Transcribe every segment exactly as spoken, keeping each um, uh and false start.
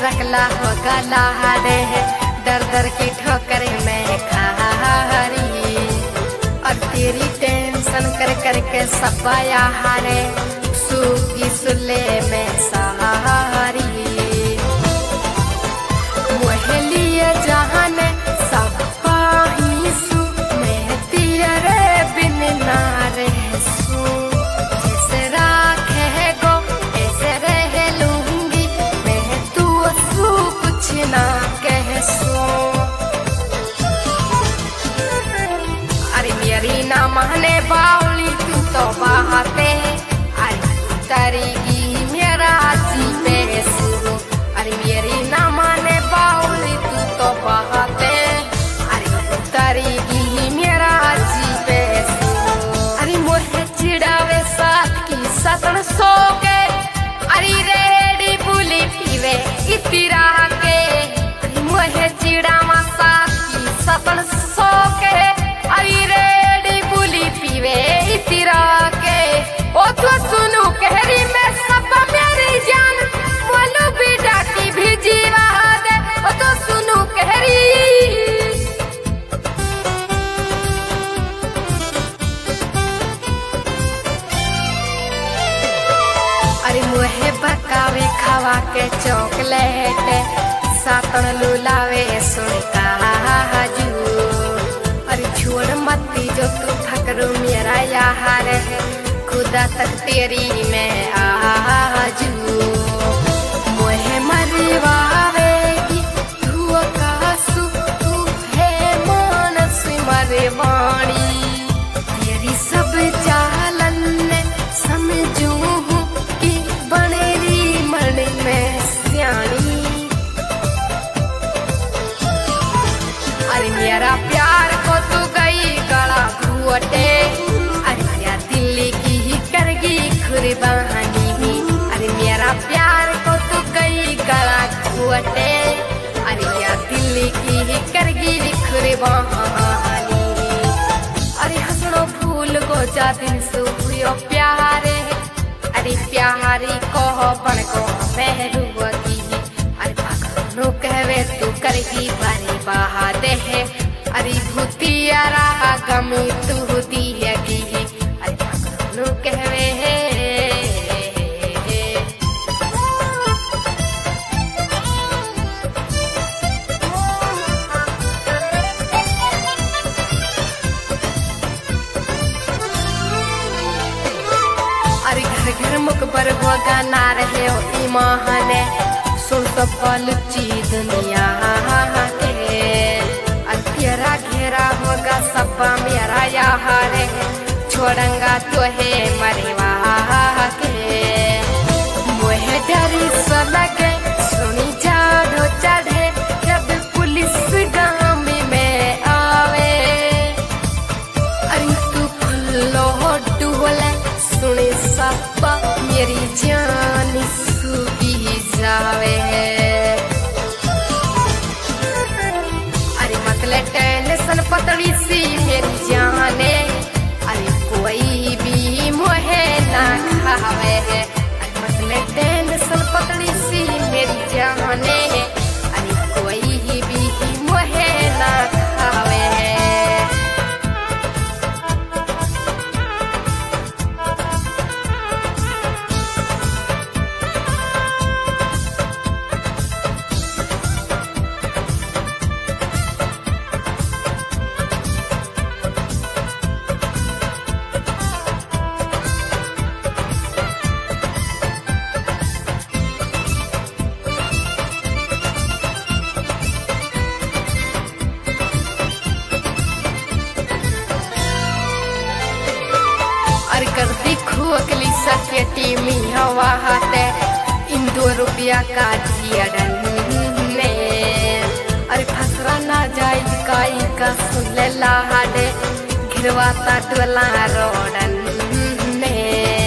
रखला हो गला रे दर दर की ठोकर में खारी और तेरी टेंशन कर कर के सपाया हारे सूखी सुले में सहारी मोहलिया जहान सब पाही सु मैं तेरे बिन ना रह सू जैसे राखे गो ऐसे रह लूंगी मैं तू सू कुछ ना कह सू अरे मेरी ना माने बाउली तू तो बहाते तरीगी मेरा जी पे सुरो अरे मेरी ना माने बाउली तू तो बहाते अरे तरीगी मेरा जी पे सुरो अरे मोहे चिड़ावे साथ की सतन सो के अरे रेडी बुली पीवे इतिरा के अरे मोहे चिड़ावा साथ की सतन सो के अरे रेडी बुली पीवे इतिरा के ओ तो सुनू कहरी में सब मेरी जान बोलू भी डाटी भी जीवा दे ओ तो सुनू कहरी अरे मुहे बकावे खावा के चॉकलेट सातन लुलावे सुन काजू अरे छोड़ मती जो तू फकरू मेरा यार है खुदा तक तेरी मैं आजू मोहे मरवावेगी तू आकाशु तू है मानस मरवाणी तेरी सब चालन समझू हूँ कि बनेरी मन में सियाणी अरे मेरा प्यार को तू गई गला घुटे बहानी अरे मेरा प्यार को तू कई गला घुटे अरे या दिल की ही करगी खुरे बहानी अरे हंसनो फूल को जा दिन सुयो प्यारे अरे प्यारी को बन को महरुआ की अरे पकड़ो कहवे तू करगी बारी बहा दे है अरे भूतिया रहा गमी तू दी है की अरे पकड़ो कहवे है घर मुकबर होगा ना रहे हो ईमान सुन तो पलची दुनिया के तेरा घेरा होगा सब मेरा यार छोड़ंगा तो है मरेवा के मोहे डरी सो लगे सुनी झाड़ो चढ़े जब पुलिस गाँव में आवे अरे तू खुल्लो डुले सुनी सब मेरी जान सूखी जावे अरे मतलब टेंशन पतली सी मेरी जाने अरे कोई भी मोहे ना खावे अरे मतलब टेंशन पतली सी मेरी जाने अरे कोई भी मोहे ना खावे खोकली सकेटी में हवा हाथे इन दो रुपया का दियरन ने अरे फसरा ना जाए काई का सुन लाडे घिरवाता टोला रोडन ने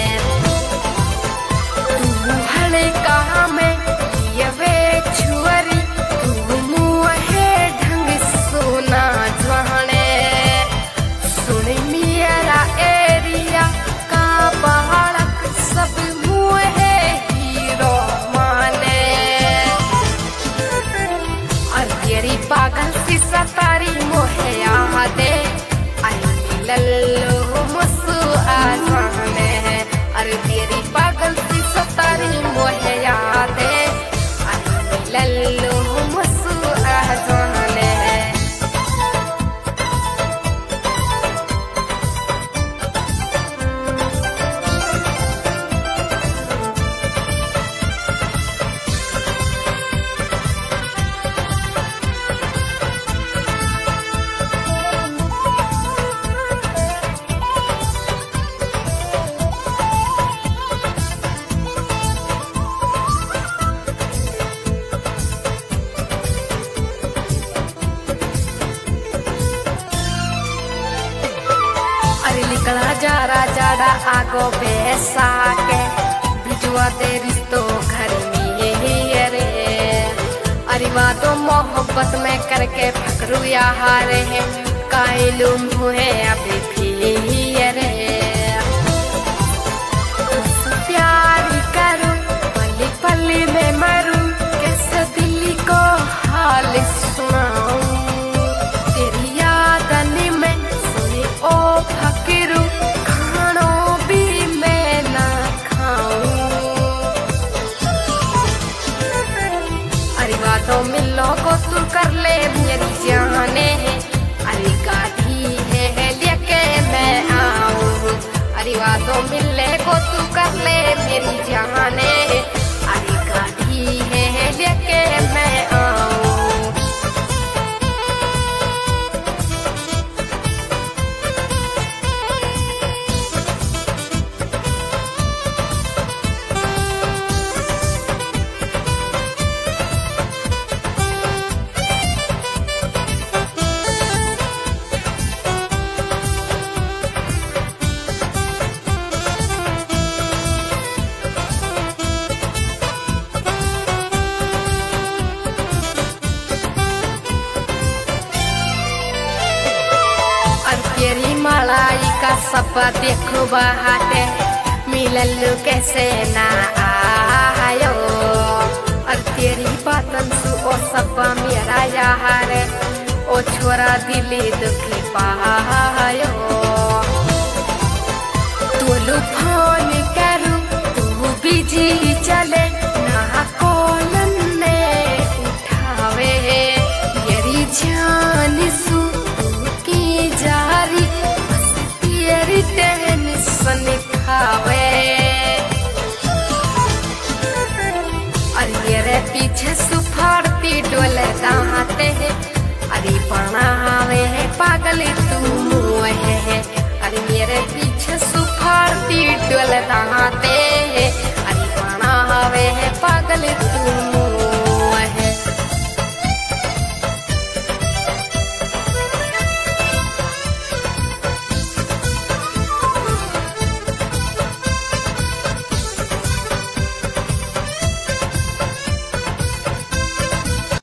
तू हले कहाँ में ये वे छुअरी तू मुँह ढंग सोना जवाने सुन मेरा एरिया का बालक सब मुँह हीरो माने पागल सी सतारी मोहे यादे अरे लल्लू मसू आजाने निकला जा जाड़ा आगो बेसा के बिजुआ दे रिश्तो घर में रे अरे तो मोहब्बत में करके फकरू यार है कायलूम हुए अभी भी रे प्यार करूं पली पली में मरूं कैसे दिल को हाल सुनाऊं तेरी याद में सुनी ओ फकीरू खानो भी मैं ना खाऊं अरे बातों मिलो को तू कर ले मेरी जाने अरे गाड़ी है लेके मैं आऊं अरे बातों मिले को तू कर ले मेरी जाने अरे गाड़ी है लेके मैं आऊं तेरी मलाई का सब देखो बाटे मिललू कैसे ना आयो और तेरी बातन सु ओ सब मेरा यार ओ छोरा दिली दुखी पायो तू फोन करूं तू बिजी चले ना कॉलन ने उठावे मेरी जान सु जारी तेरी टेंशन खावे अरे रे पीछे सुफाड़ती डोले दाते है अरे बनावे है पागल तू मुए है अरे मेरे पीछे सुफाड़ती डोले दाते है अरे बनावे है पागल तू